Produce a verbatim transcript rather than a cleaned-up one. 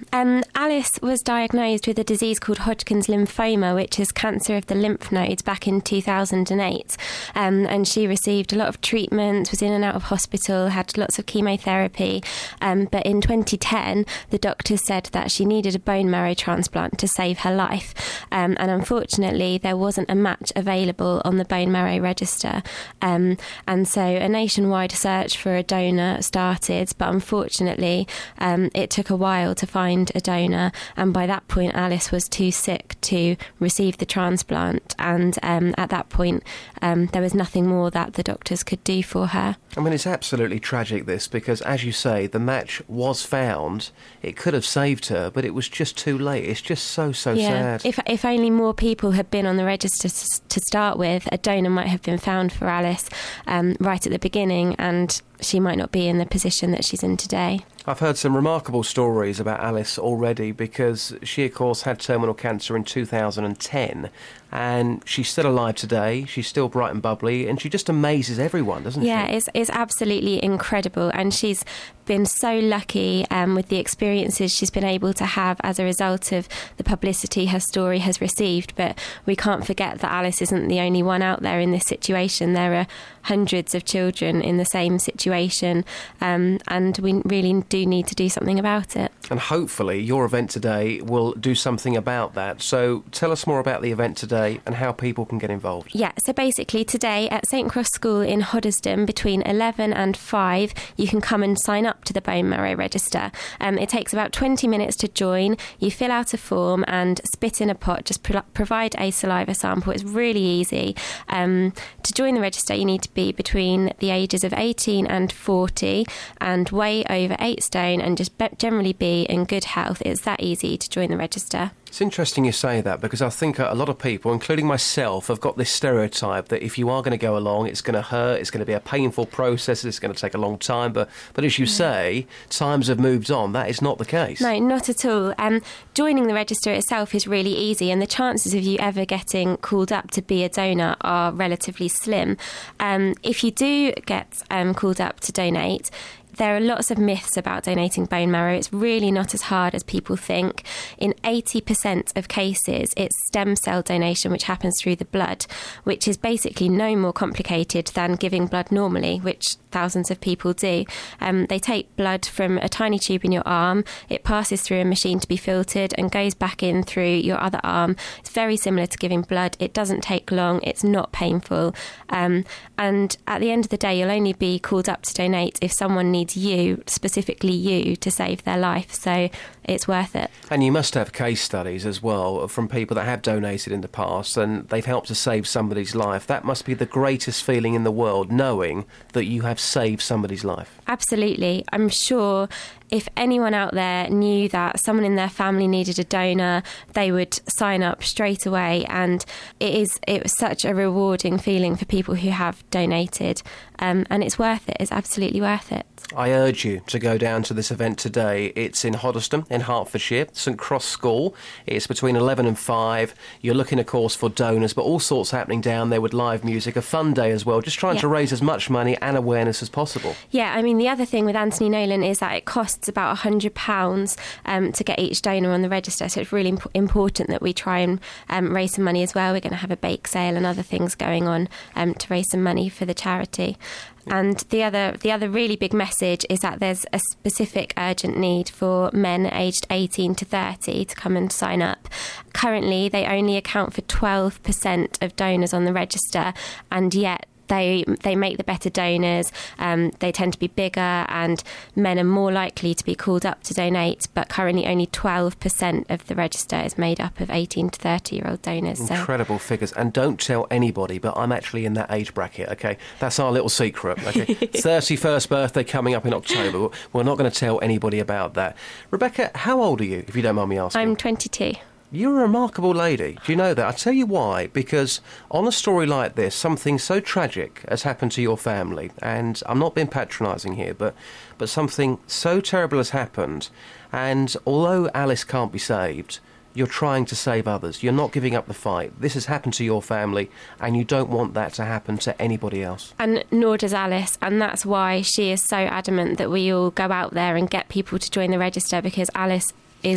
Um, Alice was diagnosed with a disease called Hodgkin's lymphoma, which is cancer of the lymph nodes, back in two thousand eight. Um, and she received a lot of treatment, was in and out of hospital, had lots of chemotherapy. Um, but in twenty ten, the doctors said that she needed a bone marrow transplant to save her life. Um, and unfortunately, there wasn't a match available on the bone marrow register. Um, and so a nationwide search for a donor started, but unfortunately, um, it took a while to find a donor, and by that point Alice was too sick to receive the transplant, and um, at that point um, there was nothing more that the doctors could do for her. I mean, it's absolutely tragic, this, because as you say, the match was found. It could have saved her, but it was just too late. It's just so, so yeah. sad. If, if only more people had been on the register to start with, a donor might have been found for Alice um, right at the beginning, and she might not be in the position that she's in today. I've heard some remarkable stories about Alice already, because she, of course, had terminal cancer in two thousand ten, and she's still alive today. She's still bright and bubbly, and she just amazes everyone, doesn't yeah, she? Yeah, it's, it's absolutely incredible, and she's been so lucky um, with the experiences she's been able to have as a result of the publicity her story has received. But we can't forget that Alice isn't the only one out there in this situation. There are hundreds of children in the same situation, um, and we really do need to do something about it. And hopefully your event today will do something about that. So tell us more about the event today and how people can get involved. Yeah, so basically today at Saint Cross School in Hoddesdon between eleven and five, you can come and sign up to the bone marrow register. Um, it takes about twenty minutes to join. You fill out a form and spit in a pot. Just pro- provide a saliva sample. It's really easy. Um, to join the register, you need to be between the ages of eighteen and forty and weigh over eight stone and just be- generally be in good health. It's that easy to join the register. It's interesting you say that, because I think a lot of people, including myself, have got this stereotype that if you are going to go along, it's going to hurt, it's going to be a painful process, it's going to take a long time. But, but as you yeah. say, times have moved on. That is not the case. No, not at all. Um, joining the register itself is really easy, and the chances of you ever getting called up to be a donor are relatively slim. Um, if you do get um, called up to donate, there are lots of myths about donating bone marrow. It's really not as hard as people think. In eighty percent of cases, it's stem cell donation, which happens through the blood, which is basically no more complicated than giving blood normally, which thousands of people do. Um, they take blood from a tiny tube in your arm, it passes through a machine to be filtered and goes back in through your other arm. It's very similar to giving blood. It doesn't take long, it's not painful. Um, and at the end of the day, you'll only be called up to donate if someone needs you, specifically you, to save their life. So it's worth it. And you must have case studies as well from people that have donated in the past and they've helped to save somebody's life. That must be the greatest feeling in the world, knowing that you have saved somebody's life. Absolutely. I'm sure if anyone out there knew that someone in their family needed a donor, they would sign up straight away. And it is it was such a rewarding feeling for people who have donated. Um, and it's worth it. It's absolutely worth it. I urge you to go down to this event today. It's in Hoddesdon, in Hertfordshire, Saint Cross School. It's between eleven and five. You're looking, of course, for donors, but all sorts happening down there with live music. A fun day as well, just trying yeah. to raise as much money and awareness as possible. Yeah, I mean, the other thing with Anthony Nolan is that it costs about one hundred pounds um, to get each donor on the register, so it's really imp- important that we try and um, raise some money as well. We're going to have a bake sale and other things going on um, to raise some money for the charity. And the other the other really big message is that there's a specific urgent need for men aged eighteen to thirty to come and sign up. Currently, they only account for twelve percent of donors on the register, and yet They they make the better donors. Um, they tend to be bigger, and men are more likely to be called up to donate. But currently, only twelve percent of the register is made up of eighteen to thirty-year-old donors. Incredible so. figures. And don't tell anybody, but I'm actually in that age bracket. Okay, that's our little secret. Okay, thirty-first birthday coming up in October. We're not going to tell anybody about that. Rebecca, how old are you, if you don't mind me asking? I'm twenty-two. You're a remarkable lady. Do you know that? I'll tell you why. Because on a story like this, something so tragic has happened to your family. And I'm not being patronising here, but, but something so terrible has happened. And although Alice can't be saved, you're trying to save others. You're not giving up the fight. This has happened to your family, and you don't want that to happen to anybody else. And nor does Alice, and that's why she is so adamant that we all go out there and get people to join the register, because Alice